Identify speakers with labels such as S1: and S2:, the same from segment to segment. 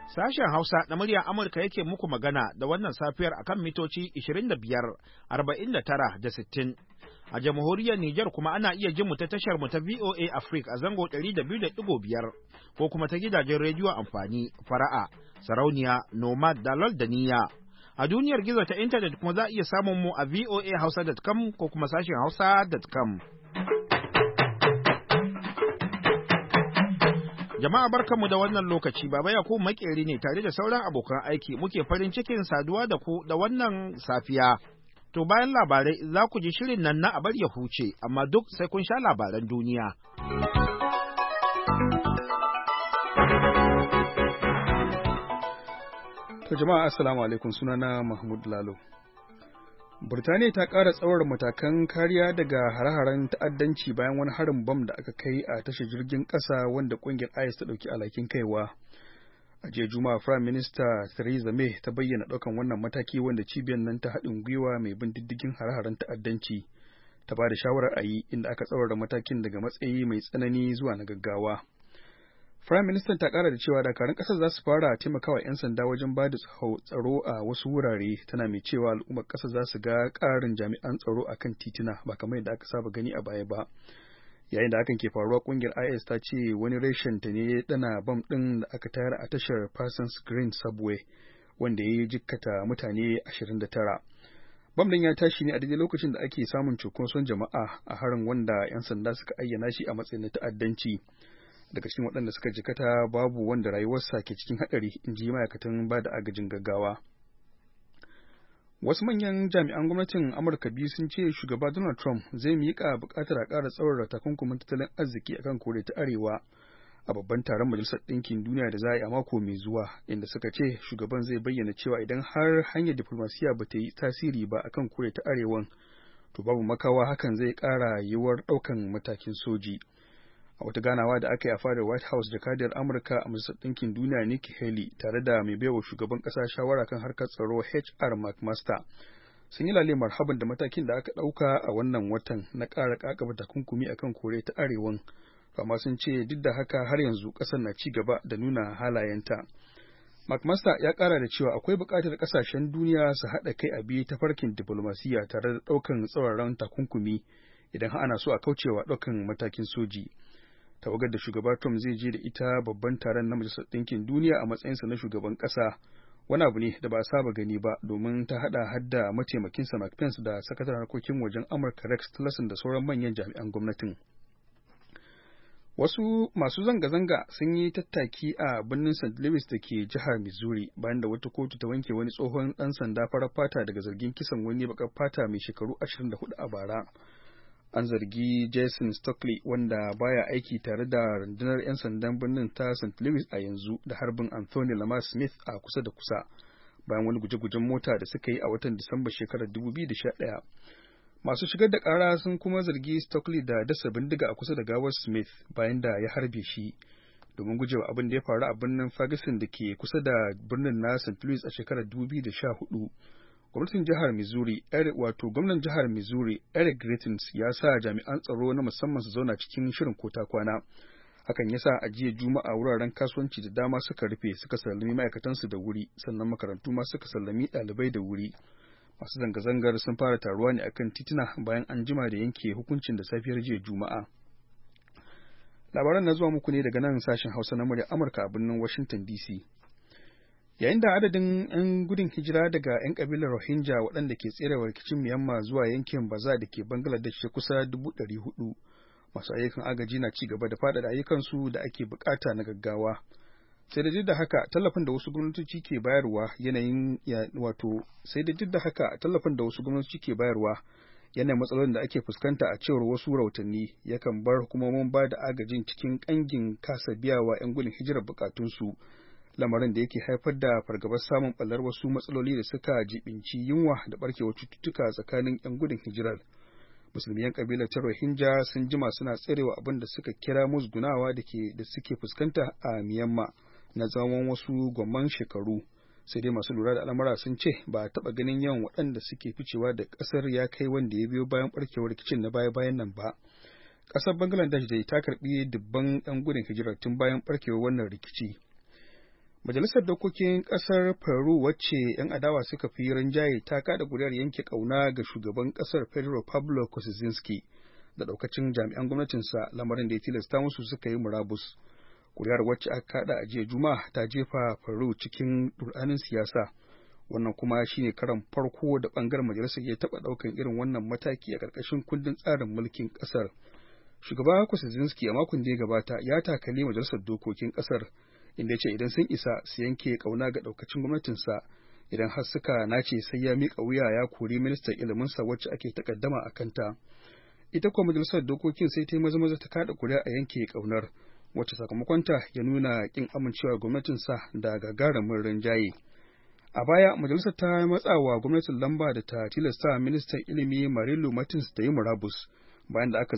S1: Sashen Hausa na muryar Amurka yake muku magana da wannan safiyar akan mitoci 25, 49 da 60. A jamhuriyar Nijar kuma ana iya jin mu ta tashar mu ta VOA Africa a zango 200.5 ko kuma ta gidajen rediyo amfani, Fara'a, Sarauniya, Nomad, Dalol da Niyya. A duniyar gizo ta intanet kuma za a iya samun mu a voahausa.com ko kuma sashen hausa.com. Jama'a barkanmu da wannan lokaci, Baba Yakubu Makeri ne tare da sauran abokan aiki muke farin cikin saduwa da ku da wannan safiya. To bayan labarai za ku ji shirin nan na abar ya huce, amma duk sai kun sha labaran duniya.
S2: To jama'a assalamu alaikum, sunana Mahmud Lalo. Burtaniya ta ƙara tsawar matakan kariya daga hare-haren ta'addanci bayan wani harin bam da aka kai a tashar jirgin ƙasa wanda ƙungiyar IS ta ɗauki alhakin kaiwa. A jiya Juma'a, Prime Minister Theresa May ta bayyana ɗaukan wannan mataki wanda cibiyar nan ta haɗin gwiwa mai bin diddigin hare-haren ta'addanci ta ba da shawarar a yi, inda aka tsawara matakin daga matsayi mai tsanani zuwa na gaggawa. Prime Minister ta ƙara da cewa dakarun ƙasar za su fara taimakawa 'yan sanda wajen ba da tsaro a wasu wurare, tana mai cewa al'ummar ƙasar za su ga ƙarin jami'an tsaro a kan titina ba kamar yadda aka saba gani a baya ba. Yayin da hakan ke faruwa, ƙungiyar IS ta ce wani reshen ta ne ya ɗana bam ɗin da aka tayar a tashar Parsons Green Subway wanda ya jikkata mutane 29. Bam ɗin ya tashi ne a daidai lokacin da ake samun cunkoson jama'a a harin wanda 'yan sanda suka ayyana shi a matsayin na ta'addanci. Daga cikin waɗanda suka jikata babu wanda rayuwarsa ke cikin haɗari, in ji ma'aikatan ba da agajin gaggawa. Wasu manyan jami'an gwamnatin Amurka biyu sun ce shugaba Donald Trump zai miƙa buƙatar a ƙara tsaurara takunkumin tattalin arziki akan Koriya ta Arewa a babban taron Majalisar Ɗinkin Duniya da za a yi a mako mai zuwa, inda suka ce shugaban zai bayyana cewa idan har hanyar diflomasiya ba ta yi tasiri ba akan Koriya ta Arewan, to babu makawa hakan zai ƙara yiwuwar ɗaukan matakin soji. A wata ganawa da aka yi a fadar White House, jakadiyar Amurka a Majalisar Ɗinkin Duniya Nikki Haley tare da mai baiwa shugaban ƙasa shawara kan harkar tsaro HR McMaster sun yi lalle marhaban da matakin da aka ɗauka a wannan watan na ƙara ƙaƙaba takunkumi akan Koriya ta Arewan, amma sun ce duk da haka har yanzu ƙasar na ci gaba da nuna halayenta. McMaster ya ƙara da cewa akwai buƙatar ƙasashen duniya su haɗa kai a bi ta farkin diflomasiyya tare da ɗaukan tsauraran takunkumi idan ana so a kaucewa ɗaukan matakin soji. Tawagar da shugaba Trump zai je da ita babban taron na Majalisar Ɗinkin Duniya a matsayinsa na shugaban ƙasa wani abu ne da ba a saba gani ba, domin ta haɗa hadda mataimakinsa Mike Pence da sakataren harkokin wajen Amurka Rex Tillerson da sauran manyan jami'an gwamnatin. Wasu masu zanga-zanga sun yi tattaki a birnin St. Louis da ke jihar Missouri bayan da wata kotu ta wanke wani tsohon ɗan sanda farar fata daga zargin kisan wani baƙar fata mai shekaru 24 a bara. An zargi Jason Stockley, wanda baya aiki tare da rundunar 'yan sandan birnin ta St. Louis a yanzu, da harbin Anthony Lamar Smith a kusa da kusa bayan wani guje-gujen mota da suka yi a watan Disamba shekarar 2011. Masu shigar da ƙara sun kuma zargi Stockley da dasa bindiga a kusa da gawar Smith bayan da ya harbe shi domin gujewa abin da ya faru a birnin Ferguson da ke kusa da birnin na St. Louis a shekarar 2014. Gwamnatin jihar Missouri, gwamnan jihar Missouri Eric Greitens ya sa jami'an tsaro na musamman su zauna cikin shirin kota kwana. Hakan ya sa a jiya Juma'a wuraren kasuwanci da dama suka rufe, suka sallami ma'aikatansu da wuri, sannan makarantu ma suka sallami ɗalibai da wuri. Masu zanga-zangar sun fara taruwa ne akan tituna bayan an jima da yanke hukuncin da safiyar jiya Juma'a. Labaran na zuwa muku ne daga nan sashen Hausa na murya Amurka a birnin Washington DC. Yayin da adadin 'yan gudun hijira daga 'yan kabilar Rohingya waɗanda ke tserewa rikicin Myanmar zuwa yankin Baza da ke Bangladesh ya kusa 400,000, masu ayyukan agaji na ci gaba da faɗaɗa ayyukansu da ake bukata na gaggawa. Sai da duk da haka tallafin da wasu gwamnatoci ke bayarwa yanayin matsalolin da ake fuskanta a cewar wasu rahotanni yakan bar hukumomin ba da agajin cikin ƙangin kasa biyawa 'yan gudun hijirar bukatunsu. Lamarin da yake haifar da fargabar samun ɓallar wasu matsaloli da suka jibinci yunwa da ɓarkewar cututtuka tsakanin 'yan gudun hijirar. Musulmiyan ƙabilar ta Rohingya sun jima suna tserewa abin da suka kira musgunawa da suke fuskanta a Myanmar na tsawon wasu gwamman shekaru. Sai dai masu lura da al'amura sun ce ba a taɓa ganin yawan waɗanda suke ficewa da ƙasar ya kai wanda ya biyo bayan ɓarkewar rikicin na baya-bayan nan ba. Ƙasar Bangladesh dai ta karɓi dubban 'yan gudun hijirar tun bayan ɓarkewar wannan rikici. Majalisar Dokokin ƙasar Peru wacce 'yan adawa suka fi rinjaye ta kada ƙuri'ar yanke ƙauna ga shugaban ƙasar Pedro Pablo Kuczynski da ɗaukacin jami'an gwamnatinsa, lamarin da ya tilasta musu suka yi murabus. Ƙuri'ar wacce aka kada a jiya Juma'a ta jefa Peru cikin rudanin siyasa. Wannan kuma shine karan farko da ɓangaren majalisar ya taɓa ɗaukan irin wannan mataki a ƙarƙashin kundin tsarin mulkin ƙasar. Shugaba Kuczynski a makon da ya gabata ya takali majalisar dokokin ƙasar, inda ya ce idan sun isa su yanke ƙauna ga ɗaukacin gwamnatinsa, idan har suka nace sai ya miƙa wuya ya kori ministan iliminsa wacce ake takaddama a kanta. Ita kuwa majalisar dokokin sai ta yi maza ta kada kuri'a a yanke ƙaunar, wacce sakamakonta ya nuna ƙin amincewa gwamnatinsa da gagarumin rinjaye. A baya majalisar ta matsawa gwamnatin lamba da ta tilasta ministan ilimi Marilu Martins ta yi murabus bayan da aka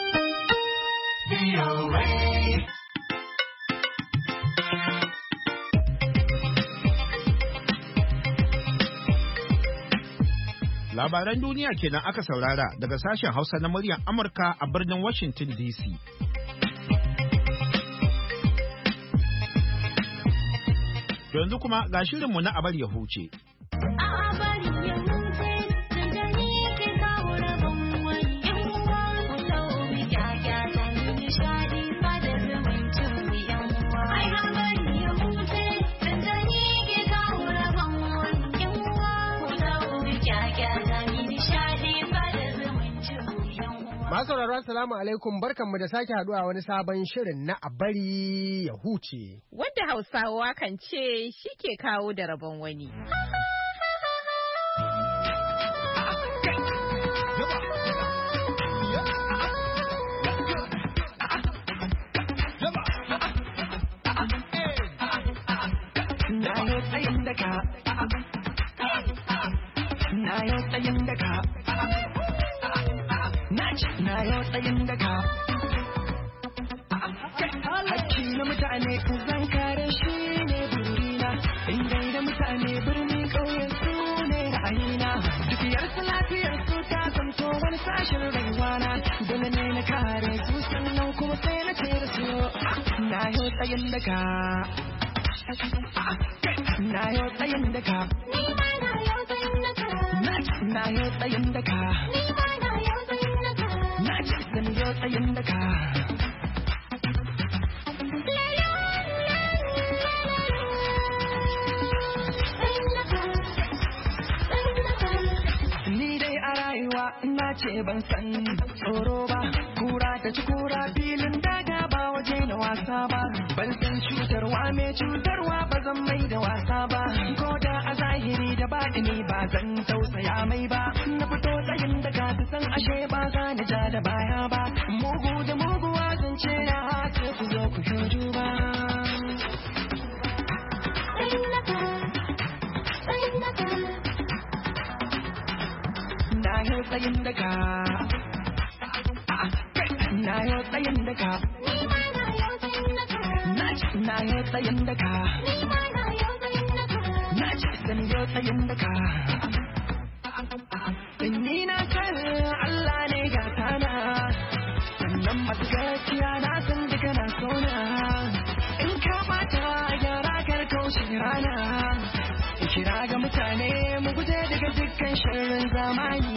S1: Labaran duniya kenan aka saurara daga sashen Hausa na muryar Amurka a birnin Washington DC. Yanzu kuma ga shirinmu na abar ya huce.
S3: Masauraro assalamu alaikum, barkanmu da sake haduwa wani sabon shirin na a bari ya huce.
S4: Wanda Hausawa kan ce shi ke kawo da rabon wani.
S5: Na yau tsayin daka hakki na mutane zan kare shi ne burina, inda da mutane birni ƙauye su ne ra'ayina, tafiyarsu lafiyarsu ta zanto wani sashen rayuwana, dole ne na kare su sannan kuma sai na ce da su na yau tsayin daka, na yau tsayin daka, na yau tsayin daka. Zan yau tsayin daka. Ni dai a rayuwa ina ce ban san tsoro ba, kura ta ci kura filin daga ba waje na wasa ba, ban san cutarwa mai cutarwa ba zan mai da wasa ba, ko da a zahiri da baɗini ba zan tausaya mai ba, na fito tsayin daga ta san ashe ba za ni ja da baya ba, mugu da muguwa zan ce na haka ku zo ku shuju ba. Na yau tsayin daga, na yau tsayin daga, na yau tsayin daga, zan yau tsayin daga. Ni na san Allah ne gatana, sannan masu gaskiya na san duka na sona, in ka bata gyara kar kaushe rana, kira ga mutane mu guje daga dukkan shirin zamani.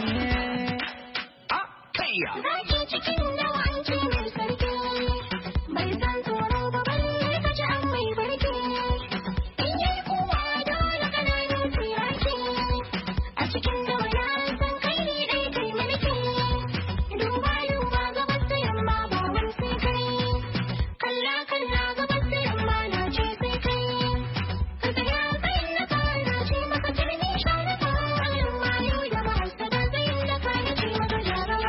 S5: Zaki cikin dawancin mai sarki, bai san tsoro ba balle ka ci an mai barki, in yi kowa dole ƙananun siraki, a cikin dawa san kai ne ɗai kai mulki, duba gabas da yamma ba wani sai kai, kalla gabas da yamma na ce sai kai, ka tsaya tsayin da ka na ce maka turmi sharaka, allon mayu da mahasta da tsayin da ka na ce maka jarama.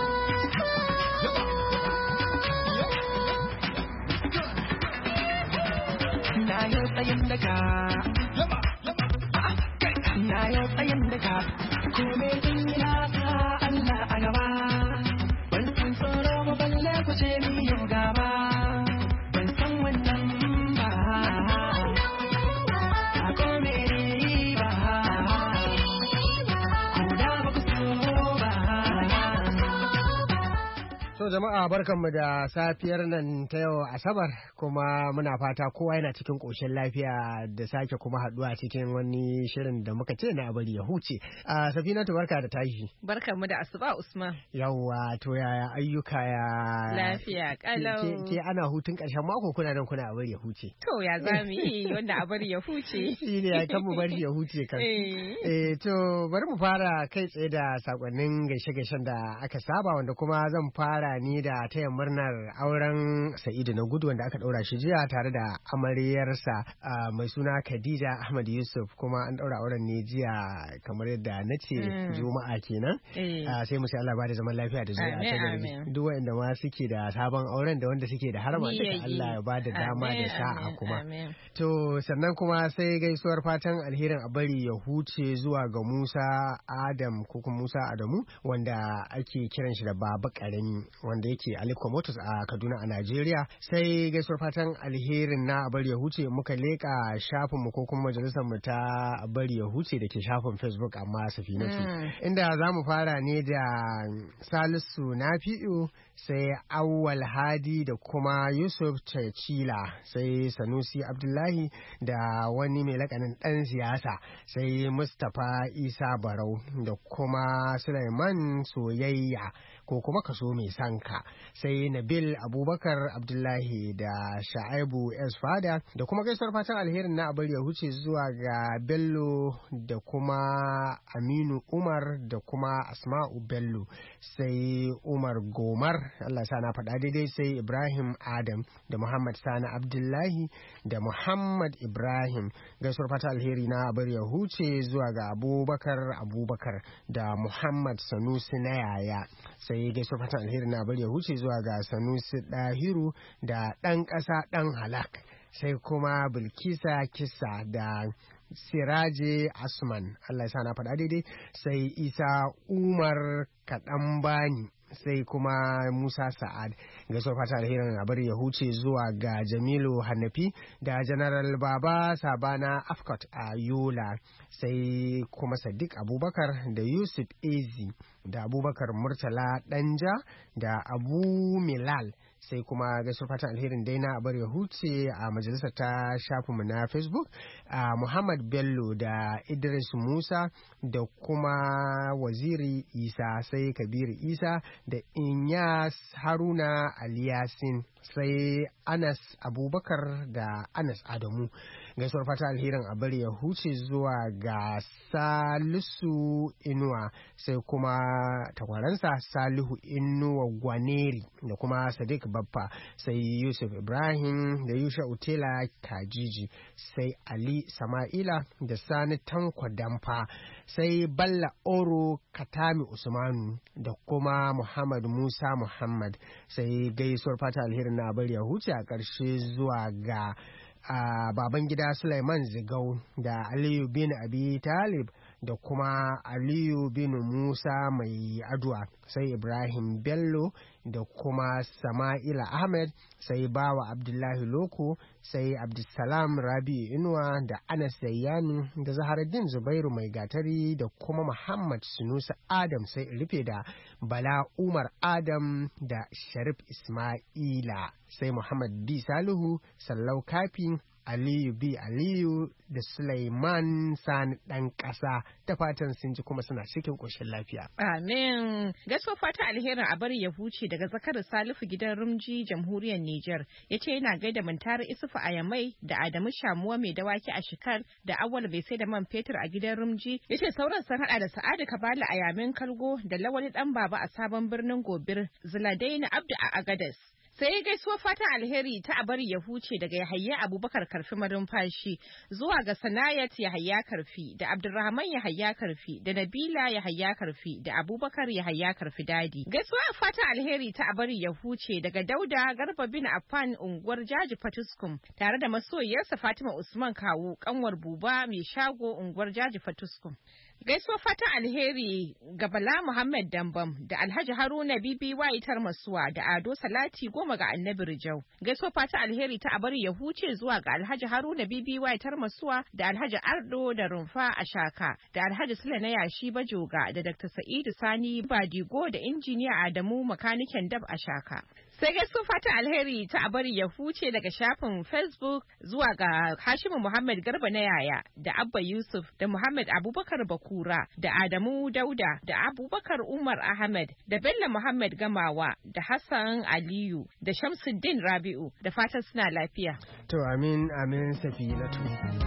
S5: Na yau tsayin daka, na yau tsayin daka, kome zan yi nasa Allah a gaba, ban san tsoro ba balle ku ce ni yau gaba, ban san wannan ba, a kome ba, ko da ba ku so ba.
S3: So jama'a barkanmu da safiyar nan ta yau Asabar kuma muna fata kowa yana cikin ƙoshin lafiya da sake kuma haɗuwa cikin wani shirin da muka ce na bari ya huce. Safinatu barka da tashi.
S4: Barkanmu da asuba Usman.
S3: Yawwa to yaya ayyuka ya
S4: lafiya kalau.
S3: Ke ana hutun ƙarshen mako kuna nan kuna bari ya huce.
S4: To ya za mu yi wanda a bari ya huce.
S3: Shi ne ya kan mu bari ya huce kan. To bari mu fara kai tsaye da sakonnin gaishe-gaishen da aka saba wanda kuma zan fara ni da taya murnar auren Sa'idu na gudu wanda aka daura shi jiya tare da amaryarsa mai suna Khadija Ahmad Yusuf kuma an daura auren ne jiya kamar yadda na ce Juma'a kenan sai mu sai Allah ba da zaman lafiya da zuwa ta gari duk wanda ma suke da sabon auren da wanda suke da harma duka Allah ya ba da dama da sa'a kuma to sannan kuma sai gaisuwar fatan alherin a bari ya huce zuwa ga Musa Adam ko kuma Musa Adamu wanda ake kiran shi da Baba Karami wanda yake Aliko Motors a Kaduna a Najeriya. Sai gaisuwar fatan alherin na bari ya huce muka leka shafin mu ko kuma majalisar mu ta bari ya huce da ke shafin Facebook amma Safinatu. Inda za mu fara ne da Salisu Nafi'u sai Awwal Hadi da kuma Yusuf Chachila sai Sanusi Abdullahi da wani mai lakanin dan siyasa sai Mustapha Isa Barau da kuma Sulaiman Soyayya ko kuma kaso mai sanka sai Nabil Abubakar Abdullahi da Sha'aibu S Fada da kuma gaisuwar fatan alherin na abar ya huce zuwa ga Bello da kuma Aminu Umar da kuma Asma'u Bello sai Umar Gomar Allah sa na faɗa daidai sai Ibrahim Adam da Muhammad Sani Abdullahi da Muhammad Ibrahim gaisuwar fatan alheri na abar ya huce zuwa ga Abubakar da Muhammad Sanusi na yaya sai gaisuwar fatan alheri na bari ya huce zuwa ga Sanusi Dahiru da ɗan ƙasa ɗan halak sai kuma Bilkisa Kissa da Siraje Asman Allah ya sa na faɗa daidai sai Isa Umar Kaɗan Bani sai kuma Musa Sa'ad gaisuwar fata alherin a bari ya huce zuwa ga Jamilu Hannafi da General Baba Sabana Afcot a Yola sai kuma Sadiq Abubakar da Yusuf Ezi da Abubakar Murtala Danja da Abu Milal sai kuma gaisuwar fatan alherin daina a bari ya huce a majalisar ta shafinmu na Facebook a Muhammad Bello da Idris Musa da kuma Waziri Isa sai Kabiru Isa da Inyas Haruna Aliyasin sai Anas Abubakar da Anas Adamu gaisuwar fata alherin a bari ya huce zuwa ga Salisu Inuwa sai kuma takwaransa Salihu Inuwa Gwaneri da kuma Sadiq Baffa sai Yusuf Ibrahim da Yusha Utela Kajiji sai Ali Sama'ila da Sani Tanko Damfa sai Balla Oro Katami Usmanu da kuma Muhammad Musa Muhammad sai gaisuwar fata alherin na bari ya huce a ƙarshe zuwa ga baban gida Sulaiman Zigau da Aliyu bin Abi Talib da kuma Aliyu bin Musa mai aduwa sai Ibrahim Bello da kuma Sama'ila Ahmed sai Bawa Abdullahi Loko sai Abdulsalam Rabi Inuwa da Anas Zayyanu da Zaharaddin Zubairu Mai Gatari da kuma Muhammad Sunusa Adam sai rufe da Bala Umar Adam da Sharif Ismaila sai Muhammad B Salihu Sallau Kafi Aliyu B Aliyu da Sulaiman Sani ɗan ƙasa ta fatan sun ji kuma suna cikin ƙoshin lafiya.
S4: Amin. Gaso fata alherin a bari ya huce daga Zakar Salifu gidan Rumji jamhuriyar Nijar ya ce yana gaida Muntari Isufu a Yamai da Adamu Shamuwa mai dawaki a Shikar da Awal bai sai da man fetur a gidan Rumji ya ce sauran sun haɗa da Sa'adu Kabala a Yamin Kalgo da Lawali ɗan Baba a sabon birnin Gobir Zuladaini Abdu a Agadas. Sai gaisuwar fatan alheri ta abari ya huce daga Yahaya Abubakar Karfi Madumfashi zuwa ga Sanayat Yahaya Karfi da Abdulrahman Yahaya Karfi da Nabila Yahaya Karfi da Abubakar Yahaya Karfi Dadi. Gaisuwar fatan alheri ta abari ya huce daga Dauda Garba bin Affan unguwar Jaji Fatuskum tare da masoyiyarsa Fatima Usman Kawu kanwar Buba mai shago unguwar Jaji Fatuskum. Gaisuwar fatan alheri ga Bala Muhammad Dambam da Alhaji Haruna BBY Tarmasuwa da Ado Salati Goma ga Annabi Rijau. Gaisuwar fatan alheri ta abari ya huce zuwa ga Alhaji Haruna BBY Tarmasuwa da Alhaji Ardo da Rumfa Ashaka da Alhaji Sule na Yashi Bajoga da Dr. Sa'idu Sani Badigo da Injiniya Adamu Makaniken Dab Ashaka. Sai gaisuwar fatan alheri ta abari ya huce daga shafin Facebook zuwa ga Hashimu Muhammad Garba na Yaya da Abba Yusuf da Muhammad Abubakar Bakura da Adamu Dauda da Abubakar Umar Ahmed da Bello Muhammad Gamawa da Hassan Aliyu da Shamsuddin Rabi'u da fatan suna lafiya.
S3: To amin Safinatu.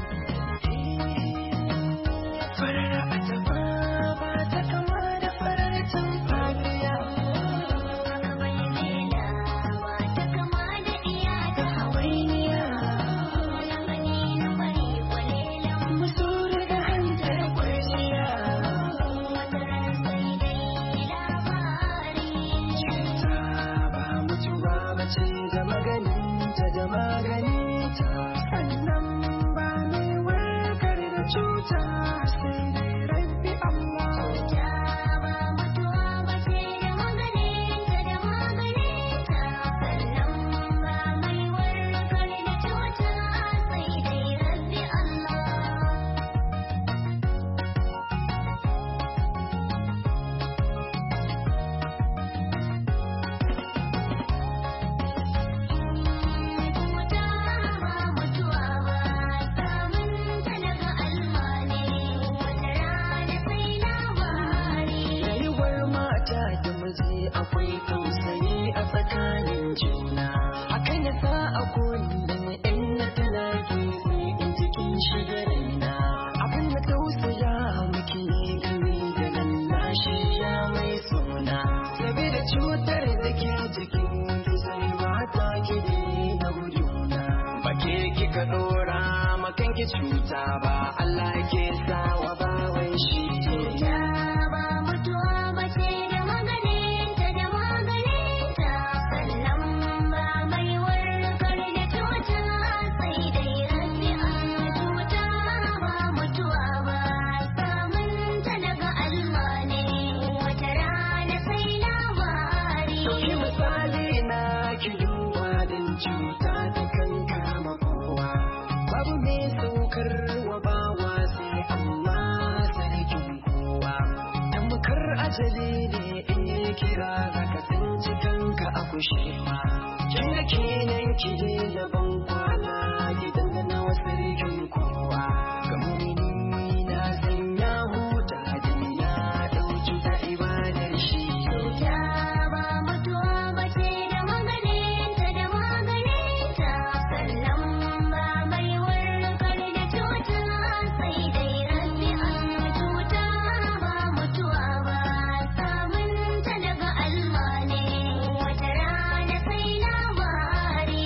S6: Cuta ba Allah ke sawa bawan shi. Cuta ba mutuwa ba ce da maganinta da maganinta, sannan ba mai warkar da cuta sai dai rabbi Allah. Cuta ba mutuwa ba samunta daga Allah ne, wata rana sai labari. Ɗauki misali na ki duba din cuta ta kan kama kowa. Babu mai saukar wa bawa sai Allah sarkin kowa. Tamkar ajali ne in yi kira za ka tsinci kanka a kushewa. Kin da kenan ki je da ban kwana gidan da nawa sarkin kowa. Ga mumini na san ya huta hadin ya ɗauki ta ibadar shi. Cuta ba mutuwa ba ce da maganinta da maganinta, sannan ba mai warkar da cuta sai dai rabbi Allah. Cuta ba mutuwa ba samunta daga Allah ne, wata rana sai labari.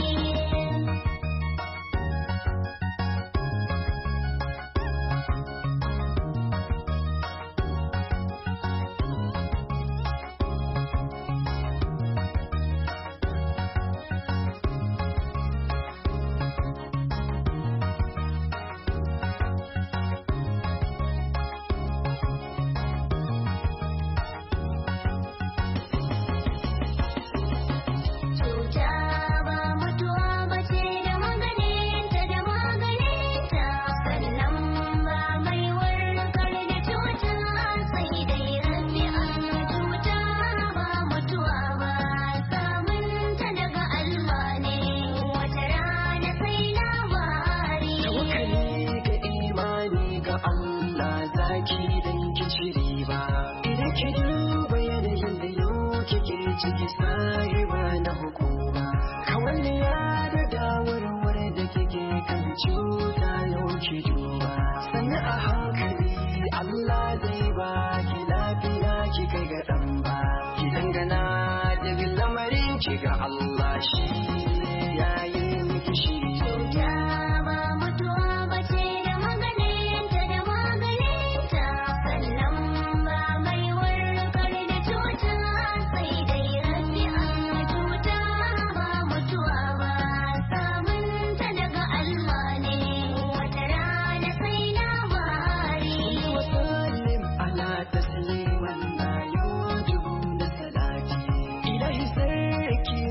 S6: Cuta ba mutuwa ba ce da maganinta da maganinta, sannan ba mai warkar da cuta sai dai rabbi Allah. Cuta ba mutuwa ba samunta daga Allah ne, wata rana sai labari. Tawakkali ga imani ga Allah zaki dan ki ci riba. Idan ki duba yanayin da yau kike ciki sahiba na hukuma, kawalliya da dawarwar da kike kan cuta yau ki duba. Sannan a hankali Allah zai ba ki lafiya ki kai ga ɗan ba. Ki dangana da lamarin ki ga Allah, shi ya yi miki shiri. Cuta ba mutuwa ba ce da maganinta da maganinta, sannan ba mai warkar da cuta sai dai rabbi Allah. Cuta ba mutuwa ba samunta daga Allah ne, wata rana sai labari.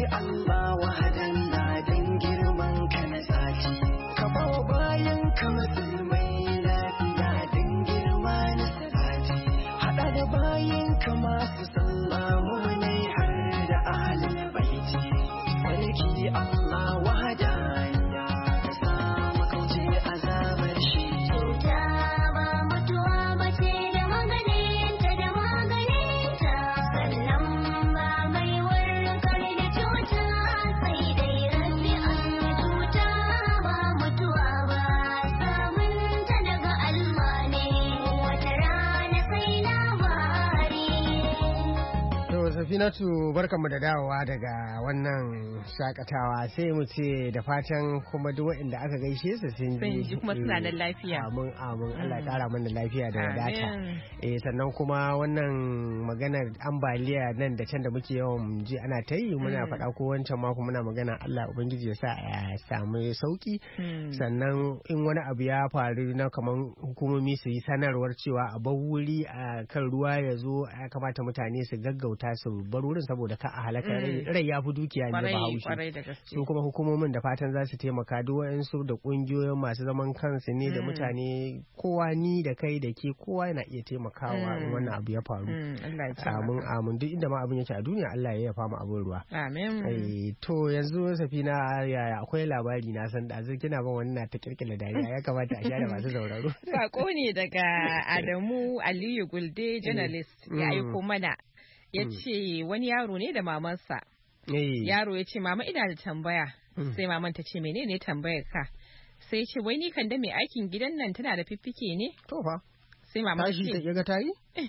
S6: Allah wahadan na dan girman ka na zaki ka bawa bayan ka musulmai lafiya dan girma na salati hada da bayan ka masu sallamu ne har da ahlul baiti sarki Allah wahadan ya sa makauce azabar shi
S5: Cuta ba mutuwa ba ce da maganinta da maganinta, sannan ba mai warkar da cuta sai dai rabbi Allah. Cuta ba mutuwa ba, samunta daga Allah ne, wata rana sai labari.
S3: To Safinatu barkanmu da dawowa daga wannan shakatawa sai mu ce da fatan kuma duk waɗanda aka gaishe su sun ji
S4: kuma suna da lafiya.
S3: Amin amin Allah ya kara mana lafiya da wadata.
S4: Amin.
S3: Sannan kuma wannan maganar ambaliya nan da can da muke yawan ji ana ta yi muna faɗa ko wancan mako muna magana Allah ubangiji ya sa ya samu sauki. Sannan in wani abu ya faru na kaman hukumomi su yi sanarwar cewa a bar wuri a kan ruwa ya zo ya kamata mutane su gaggauta su bar wurin saboda ka a halaka rai ya fi dukiya ne ba haushi.
S4: Kwarai da gaske.
S3: Su kuma hukumomin da fatan za su taimaka duk wayansu da kungiyoyin masu zaman kansu ne da mutane kowa ni da kai da ke kowa yana iya taimakawa in wannan abu ya faru.
S4: Allah ya
S3: Amin amin duk inda ma abin yake a duniya Allah ya yafa mu abin ruwa.
S4: Amin.
S3: To yanzu Safina yaya akwai labari na san da kina ban wannan ta kirkira dariya ya kamata a sha da masu sauraro.
S4: Sako ne daga Adamu Aliyu Gulde journalist ya aiko mana ya ce wani yaro ne da mamansa. Yaro ya ce mama ina da tambaya sai maman ta ce menene tambayar ka sai ya ce wai ni kan da mai aikin gidan nan tana da fiffike ne
S3: To fa
S4: sai maman ta
S3: tashi ta
S4: ce
S3: ga tayi?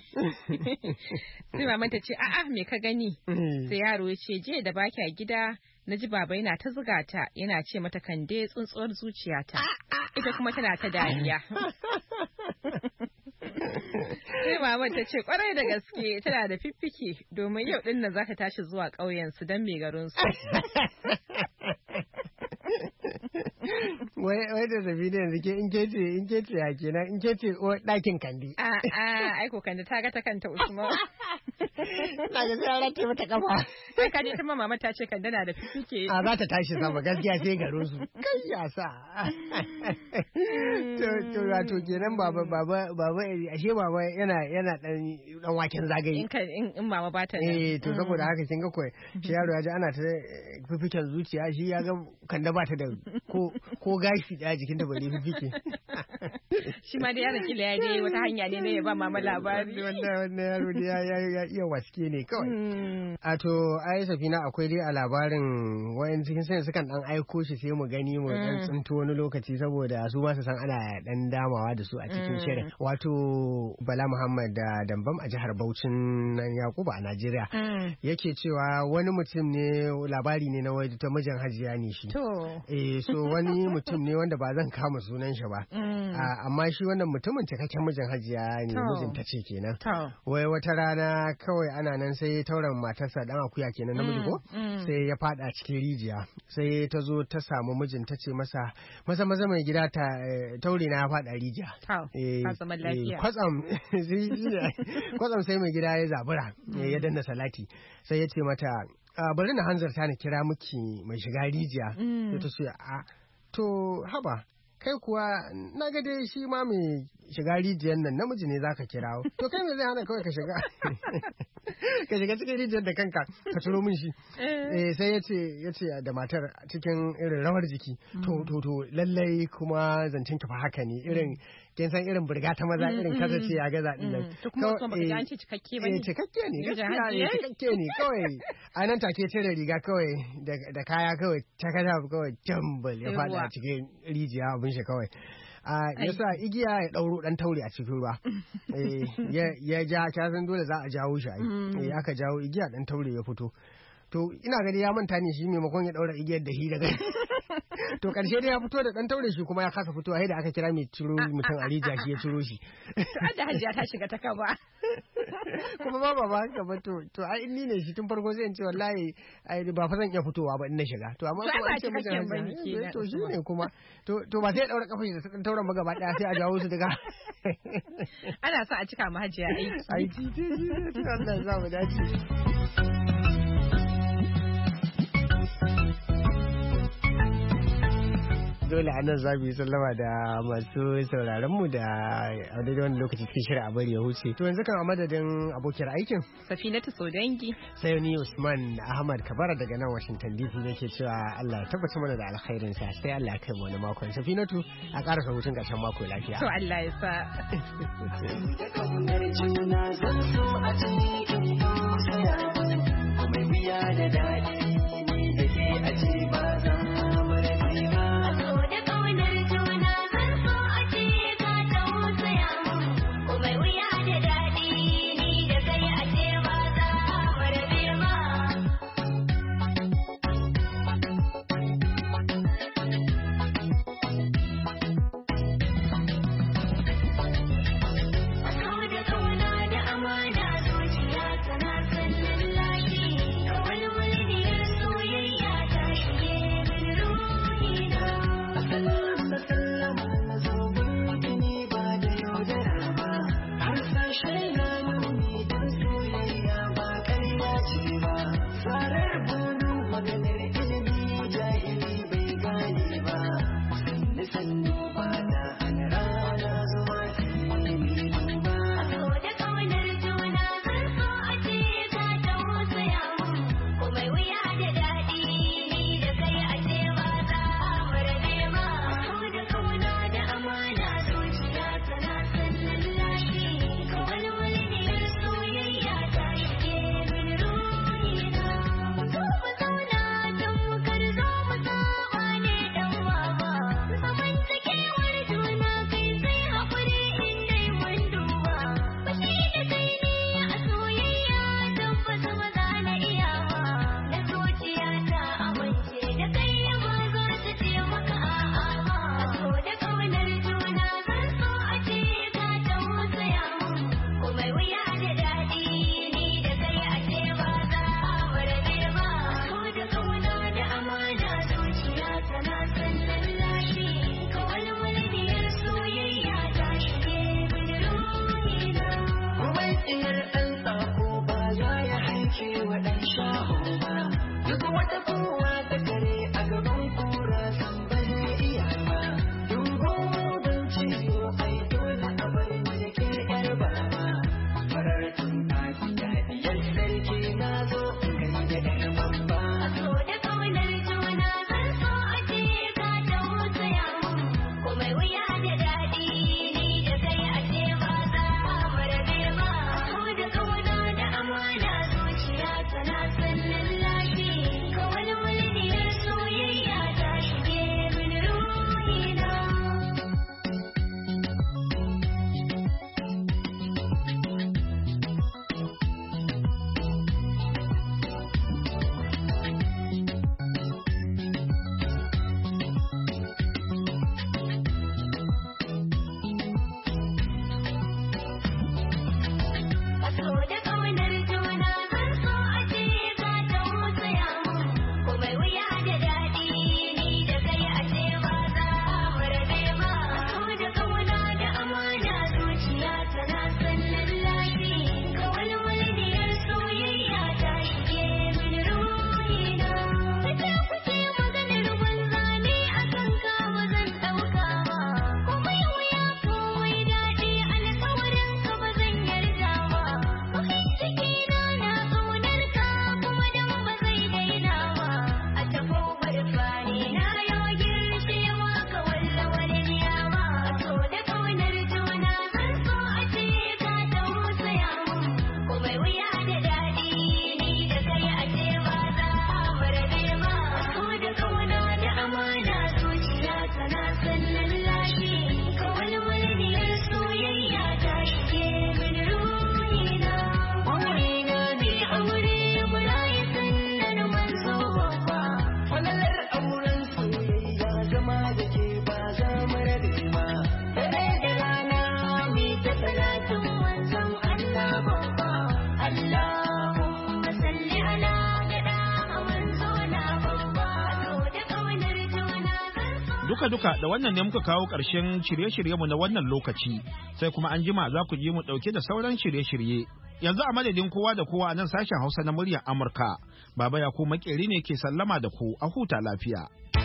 S4: sai maman ta ce a'a me ka gani sai yaro ya ce je da baki a gida na ji baba yana ta zuga ta yana ce mata kande tsuntsuwar zuciyata ita kuma tana ta dariya sai maman ta ce kwarai da gaske tana da fiffike domin yau din nan za ta tashi zuwa ƙauyen su don mai garin su
S3: Wai da zabi da yanzu ke in ke ce ya kenan in ke ce ɗakin kandi.
S4: Aiko kande ta ga ta kanta Usman.
S3: Na ga sai ara ce mata kafa.
S4: Sai ka je ta mama ta ce kande na da fifike.
S3: A za ta tashi sama gaskiya sai garin su. Kai ya sa. To wato kenan baba ashe baba yana dan waken zagaye.
S4: In mama ba ta nan.
S3: To saboda haka kin ga koi shi yaro ya ji ana ta fifiken zuciya shi ya ga kanda ba ta da ko gashi da jikin da bari fifike.
S4: Shi ma da yaron kila ya dai wata hanya ne ya ba mama labari.
S3: Wannan yaro da ya iya waske ne kawai. A to ai Safina akwai dai a labarin wayan cikin sai sukan dan aiko shi sai mu gani mu dan tsinto wani lokaci saboda su ma su san ana dan damawa da su a cikin shirin. Wato Bala Muhammad da Dambam a jihar Bauchin nan Yakubu a Najeriya. Yake cewa wani mutum ne labari ne na wai ta mijin Hajiya ne shi. So wani mutum ne wanda ba zan kama sunan shi ba. Amma shi wannan mutumin cikakken mijin Hajiya ne mijin ta ce kenan. Wai wata rana kawai ana nan sai tauren matarsa dan akuya kenan namiji ko sai ya fada cikin rijiya sai ta zo ta samu mijin ta ce masa maza mai gida ta taure na ya fada rijiya. Kwatsam sai mai gida ya zabura ya danna salati sai ya ce mata bari na hanzarta na kira miki mai shiga rijiya. Sai ta ce to haba kai kuwa na ga dai shi ma mai shiga rijiyar nan namiji ne zaka kirawo to kai me zai hana kawai ka shiga cikin rijiyar da kanka ka turo min shi sai yace da matar cikin irin rawar jiki to lallai kuma zancen ki fa haka ne irin kin san irin burga ta maza irin kaza ce ya ga zaɗin nan
S4: to kuma kuma baka an ce cikakke bane
S3: cikakke ne gaskiya ne cikakke ne kawai a nan take cire riga kawai da kaya kawai ta kada kawai jambal ya fada cikin rijiya abin shi kawai ya sa igiya ya ɗauro ɗan taure a cikin ruwa ya ja san dole za a jawo shi aka jawo igiya ɗan taure ya fito to ina gani ya manta ne shi maimakon ya ɗaura igiyar da shi daga to ƙarshe dai ya fito da ɗan taure shi kuma ya kasa fitowa sai da aka kira mai ciro mutum a rijiya shi ya ciro shi
S4: da Hajiya ta shiga ta kaba
S3: kuma ba haka ba to ai in ni ne shi tun farko zai ce wallahi ai ba fa zan iya fitowa ba in na shiga to amma kuma an ce mutum to shi ne kuma to ba sai ya daura kafin da tauran ba gaba daya sai a jawo su daga
S4: ana sa a cika mu Hajiya aiki
S3: Allah ya sa mu dace dole anan za mu yi sallama da masu sauraron mu da a daidai wani lokaci cikin shirin a bari ya huce. To yanzu kan a madadin abokiyar aikin
S4: Safinatu Sodangi
S3: sai ni Usman Ahmad Kabara daga nan Washington DC nake cewa Allah ya tabbata mana da alkhairin sa sai Allah ya kai mu wani makon. Safinatu a ƙarasa hutun ƙarshen mako lafiya.
S4: to Allah ya sa.
S6: Da kaunar juna zan so a cikin tausaya mai wuya da daɗi ni da ke a ce ba za mu rabe ba.
S5: Da kaunar juna zan so a ce ka tausaya mu mai wuya da daɗi ni da kai a ce ba za mu rabe ba. So da kauna da amana zuciya tana son lallashi ka walwalniyar soyayya ta shige min ruhina.
S6: Sallama na zo gunki ne ba da yaudara ba, har sashe na nuni don soyayya ba ƙarya ce ba. Farar bunu maganar ilimi jahili bai gane ba, sannu ba na hana rana zuwa fili ba.
S5: So da kaunar juna zan so a ce ka tausaya mu mai wuya da daɗi ni da kai a ce ba za mu rabe ba. So da kauna da amana zuciya tana son lallashi ka walwalniyar soyayya ta shige min ruhina. So mu zauna tamkar zo mu saba ne dan baba, zamantakewar juna kai sai haƙuri in dai mun duba. Bashi da kai ne a soyayya tabbata ba za na iya ba. Na zuciya ta amince da kai ba za ta ce maka a'a ba. So da kaunar juna zan so a ce ka tausaya mu mai wuya da daɗi ni da kai a ce ba za mu rabe ba. So da kauna da amana zuciya tana son lallashi ka walwalniyar soyayya ta shige min ruhina.
S6: Komai tsiyar ɗan tsako ba za ya haike wa ɗan shaho ba. Duk wata kowa ta kare a gaban kura san ba zai iya ba. Dubo don ciwo ai dole a bar ni da ke ƴar baba. Farar tumaki daɗiyar sarki na zo in gani da ƴar babba.
S5: So da kaunar juna zan so a ce ka tausaya mu mai wuya da daɗi ni da kai a ce ba za mu rabe ba. So da kauna da amana zuciya tana son lallashi ka walwalniyar soyayya ta shige min ruhina. So da kaunar juna zan so a ce ka tausaya mu mai wuya da daɗi ni da kai a ce ba za mu rabe ba. So da kauna da amana zuciya tana son lallashi ka walwalniyar soyayya ta shige min ruhina. Kace kuke maganar banza ne akan ka ba zan ɗauka ba. Komai wuya komai daɗi alƙawarin ka ba zan yarda ba. Bakin ciki na ƙaunar ka kuma dan ba zai daina ba. A tafo barfani na yau girshewa ka walwalniya ba. So da ƙaunar juna zan so a ce ka tausaya mu mai wuya da daɗi ni da kai a ce ba za mu rabe ba. So da kauna da amana zuciya tana son lallashi ka walwalniyar soyayya ta shige min ruhina.
S6: Burina ne aure murayi sannan manzo babba. Falalar auren soyayya zama da ke ba za mu rabe ba. Dare da rana mi ta salatin manzon Allah babba.
S5: Allahumma salli ala gada manzo na babba. So da kaunar juna zan so.
S1: Duka-duka da wannan ne muka kawo ƙarshen shirye-shiryenmu na wannan lokaci, sai kuma an jima za ku ji mu ɗauke da sauran shirye-shirye. Yanzu a madadin kowa da kowa a nan sashen Hausa na muryar Amurka, Baba Yakubu Makeri ne ke sallama da ku a huta lafiya.